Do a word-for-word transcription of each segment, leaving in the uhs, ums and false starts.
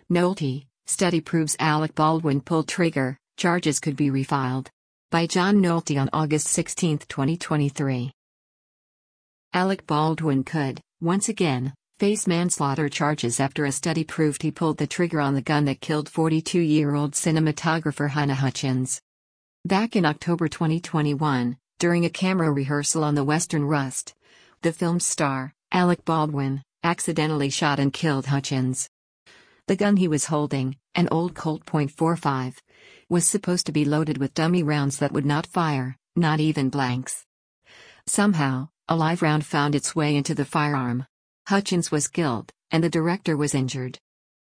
Nolte, study proves Alec Baldwin pulled trigger, charges could be refiled. By John Nolte on August sixteenth, twenty twenty-three. Alec Baldwin could, once again, face manslaughter charges after a study proved he pulled the trigger on the gun that killed forty-two-year-old cinematographer Halyna Hutchins. Back in October twenty twenty-one, during a camera rehearsal on the Western Rust, the film's star, Alec Baldwin, accidentally shot and killed Hutchins. The gun he was holding, an old Colt point four five, was supposed to be loaded with dummy rounds that would not fire, not even blanks. Somehow, a live round found its way into the firearm. Hutchins was killed, and the director was injured.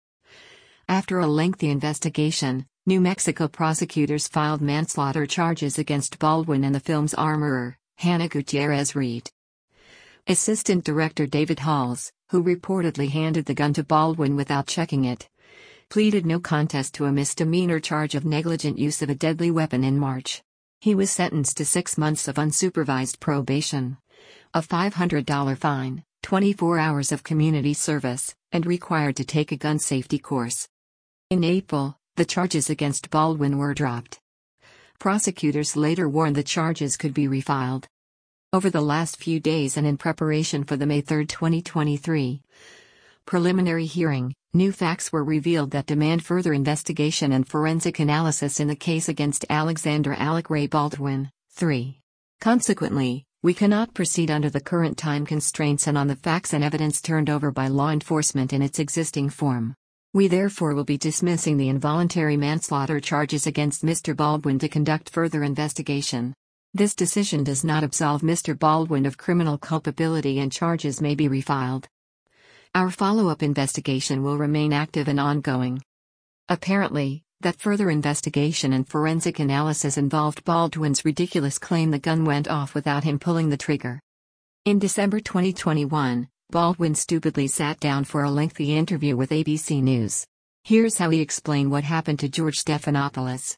After a lengthy investigation, New Mexico prosecutors filed manslaughter charges against Baldwin and the film's armorer, Hannah Gutierrez Reed. Assistant Director David Halls, who reportedly handed the gun to Baldwin without checking it, pleaded no contest to a misdemeanor charge of negligent use of a deadly weapon in March. He was sentenced to six months of unsupervised probation, a five hundred dollars fine, twenty-four hours of community service, and required to take a gun safety course. In April, the charges against Baldwin were dropped. Prosecutors later warned the charges could be refiled. Over the last few days and in preparation for the May third, twenty twenty-three preliminary hearing, new facts were revealed that demand further investigation and forensic analysis in the case against Alexander Alec Ray Baldwin, the third. Consequently, we cannot proceed under the current time constraints and on the facts and evidence turned over by law enforcement in its existing form. We therefore will be dismissing the involuntary manslaughter charges against Mister Baldwin to conduct further investigation. This decision does not absolve Mister Baldwin of criminal culpability and charges may be refiled. Our follow-up investigation will remain active and ongoing. Apparently, that further investigation and forensic analysis involved Baldwin's ridiculous claim the gun went off without him pulling the trigger. In December twenty twenty-one, Baldwin stupidly sat down for a lengthy interview with A B C News. Here's how he explained what happened to George Stephanopoulos.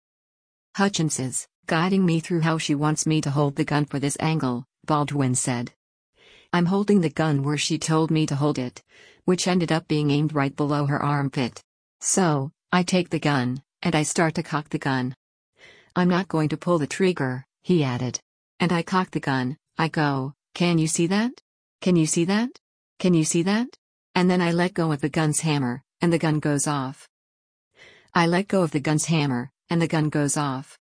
Hutchins is guiding me through how she wants me to hold the gun for this angle, Baldwin said. I'm holding the gun where she told me to hold it, which ended up being aimed right below her armpit. So, I take the gun, and I start to cock the gun. I'm not going to pull the trigger, he added. And I cock the gun, I go, can you see that? Can you see that? Can you see that? And then I let go of the gun's hammer, and the gun goes off. I let go of the gun's hammer, and the gun goes off.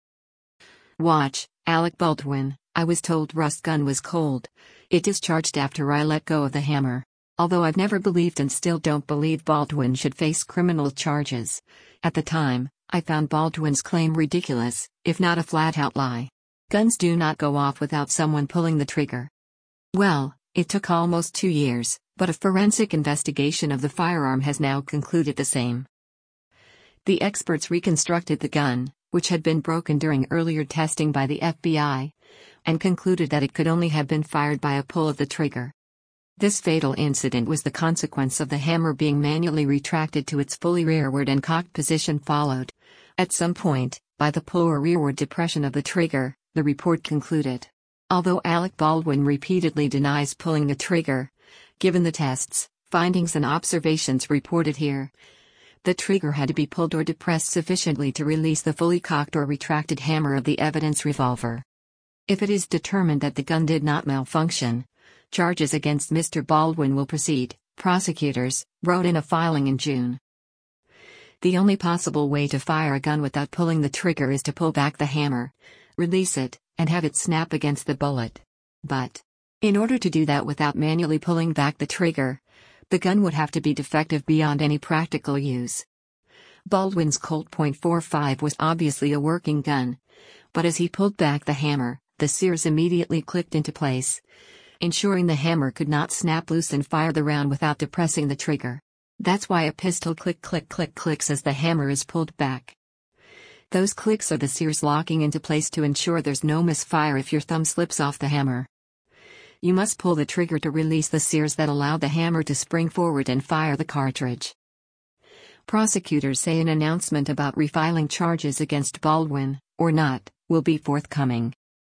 Watch, Alec Baldwin, I was told Rust's gun was cold. It discharged after I let go of the hammer. Although I've never believed and still don't believe Baldwin should face criminal charges. At the time, I found Baldwin's claim ridiculous, if not a flat-out lie. Guns do not go off without someone pulling the trigger. Well, it took almost two years, but a forensic investigation of the firearm has now concluded the same. The experts reconstructed the gun, which had been broken during earlier testing by the F B I, and concluded that it could only have been fired by a pull of the trigger. This fatal incident was the consequence of the hammer being manually retracted to its fully rearward and cocked position followed, at some point, by the pull or rearward depression of the trigger, the report concluded. Although Alec Baldwin repeatedly denies pulling the trigger, given the tests, findings and observations reported here, the trigger had to be pulled or depressed sufficiently to release the fully cocked or retracted hammer of the evidence revolver. If it is determined that the gun did not malfunction, charges against Mister Baldwin will proceed, prosecutors wrote in a filing in June. The only possible way to fire a gun without pulling the trigger is to pull back the hammer, release it, and have it snap against the bullet. But, in order to do that without manually pulling back the trigger, the gun would have to be defective beyond any practical use. Baldwin's Colt point four five was obviously a working gun, but as he pulled back the hammer, the sears immediately clicked into place, ensuring the hammer could not snap loose and fire the round without depressing the trigger. That's why a pistol click click click clicks as the hammer is pulled back. Those clicks are the sears locking into place to ensure there's no misfire if your thumb slips off the hammer. You must pull the trigger to release the sears that allow the hammer to spring forward and fire the cartridge. Prosecutors say an announcement about refiling charges against Baldwin, or not, will be forthcoming.